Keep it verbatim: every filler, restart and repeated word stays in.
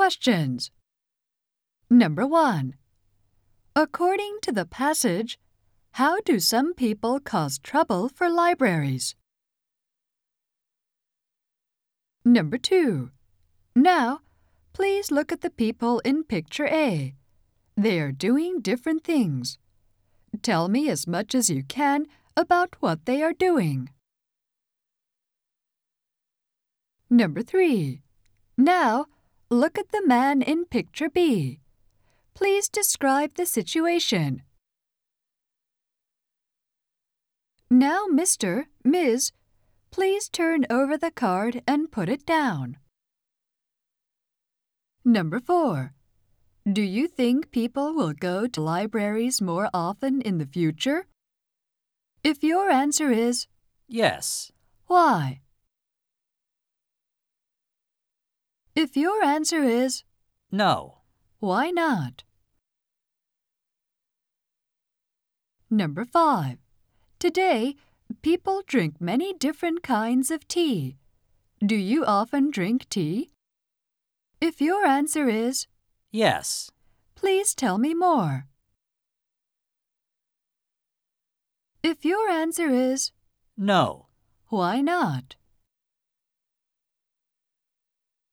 questions. Number one. According to the passage, how do some people cause trouble for libraries? Number two. Now, please look at the people in picture A. They are doing different things. Tell me as much as you can about what they are doing. Number three. Now, look at the man in picture B. Please describe the situation. Now, Mister, Miz, please turn over the card and put it down. Number four. Do you think people will go to libraries more often in the future? If your answer is yes, why? If your answer is no, why not? Number five. Today, people drink many different kinds of tea. Do you often drink tea? If your answer is yes, please tell me more. If your answer is no, why not?